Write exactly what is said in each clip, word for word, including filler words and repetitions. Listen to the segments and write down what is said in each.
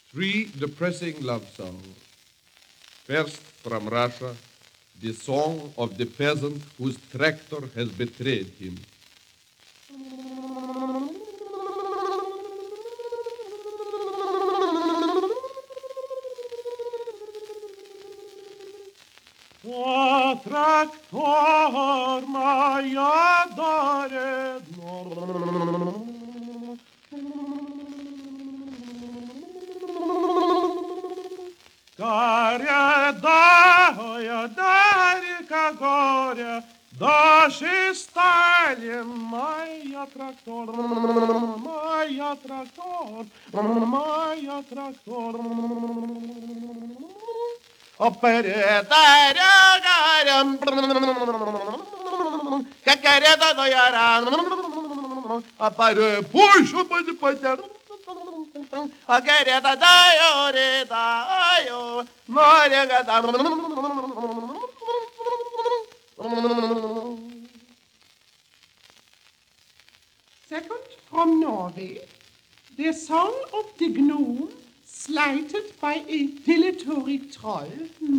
Three depressing love songs. First, from Russia, the song of the peasant whose tractor has betrayed him. O traktor moja daredno. Горе, да, дарика горе, даже Сталин, моя трактор, моя трактор, моя трактор. Оперетаря горем, как карета до яра, а паре пушу пойди потяр. A querida daio, re daio, moria gata. Second from Norway, the song of the gnome slighted by a dilatory troll.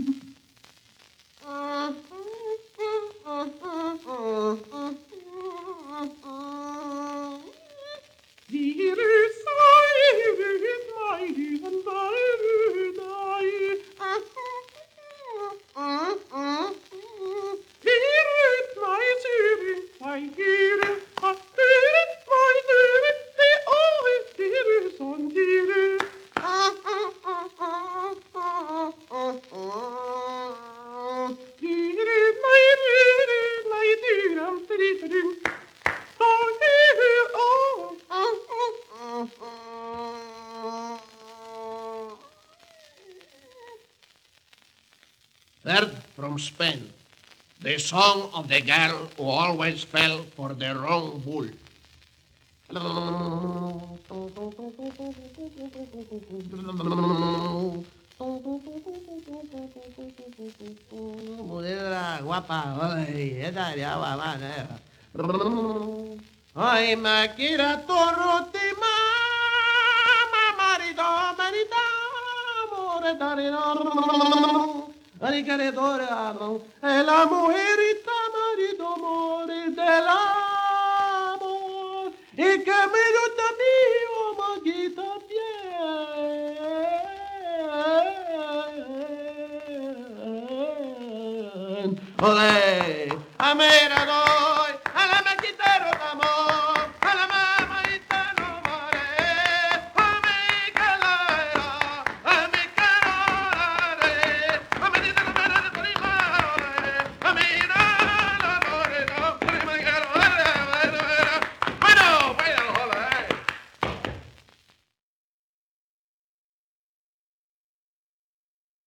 Third from Spain, the song of the girl who always fell for the wrong bull. Mulher guapa, ay, esta ya va, va, ay, Maquira Torrote, mama, marido, marido, amore, darino. Aricaredora, è la mujerita, marido, amore del amor, y que me gusta mío, maguita bien. Olé, amirador.